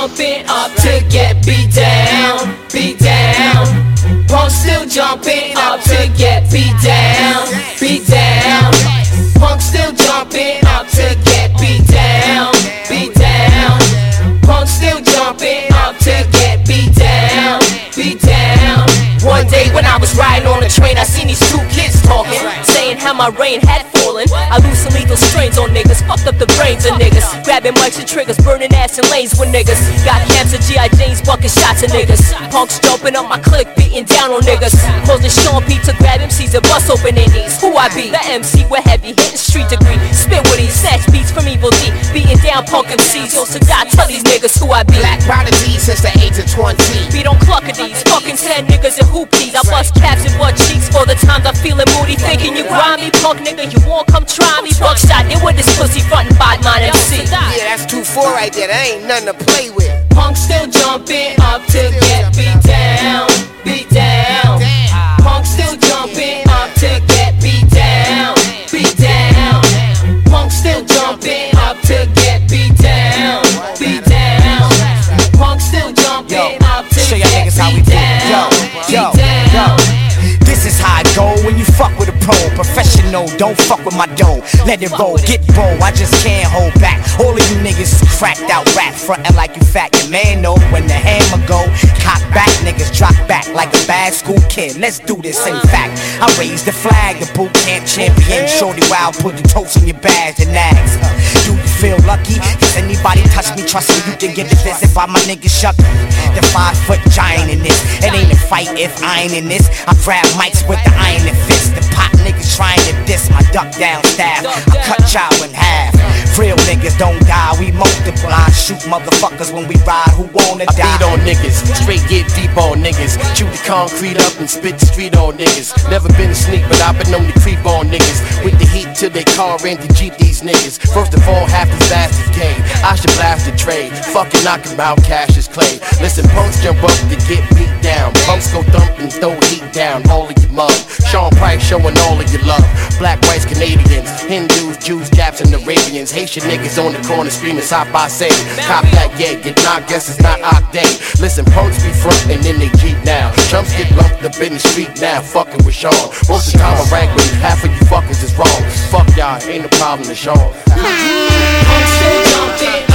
jumping up to get beat down, beat down. Punks still jumping up to get beat down, beat down. Punks still jumping up to get beat down, beat down. Punks still jumping up to get beat down, beat down. One day when I was riding on a train, I seen these two kids talking, saying how my rain had fallen. I lose some lethal strains on niggas, fucked up the brains of niggas, grabbing mics and triggers, burning ass in lanes with niggas. Got camps of G.I. Janes, bucking shots of niggas. Punks jumping up my clique, beating down on niggas. Causing Sean P to grab MCs and bust open indies. Who I be? The MC with heavy hitting street degree. Spit with these, snatch beats from Evil D, beating down punk MCs. Yo, Sadat, tell these niggas who I be. Black prodigy since the age of 20. Beat on cluckadies, fucking 10 niggas and hoopies. I bust caps and butt cheeks for the times I'm feeling moody. Thinking you grimy, punk nigga, you won't come try me. Buckshot, it with this pussy frontin' by mine MC. Yeah, that's 2-4 right there, that ain't nothing to play with. Punks still jumping up to get beat down, beat down. Punks still jumping up to get beat down, beat down. Punks still jumping up to get beat down, beat down. Punks still jumping up to get beat down, beat down. This is how I go when you fuck with a pro. Professional, don't fuck with my dough. Let it roll, get bold, I just can't hold back. All of you niggas cracked out rap, frontin' like you fat. Your man know when the hammer go. Cock back, niggas drop back like a bad school kid. Let's do this, in fact I raised the flag, the boot camp champion. Shorty Wild put the toast on your badge and nags. Do you feel lucky? If anybody touch me, trust me, you can get the visit by my nigga Shucky. The 5-foot giant in this. It ain't a fight if I ain't in this. I grab mics with the iron and fist. The pop niggas trying to diss my duck down staff. I cut y'all in half. Real niggas don't die, we multiply. Shoot motherfuckers when we ride, who wanna die? I beat on niggas, straight get deep on niggas. Chew the concrete up and spit the street on niggas. Never been a sneak, but I've been known to creep on niggas. With the heat till they car and to Jeep these niggas. First of all, half these bastards came. I should blast the trade. Fucking knock him out, cash is clay. Listen, punks jump up to get beat down. Punks go thump and throw heat down. All of your mug. Sean Price showing all of your love. Black, whites, Canadians, Hindus, Jews, Japs, and Arabians. Haitian niggas on the corner screaming side by side. Cop that, yeah, get knocked, guess it's not Ock Day. Listen, punks be front and then they Jeep now. Chumps get lumped up in the street now, fucking with Sean. Most of the time I rank with half of you fuckers is wrong. Fuck y'all, ain't no problem to Sean. Punks still jumping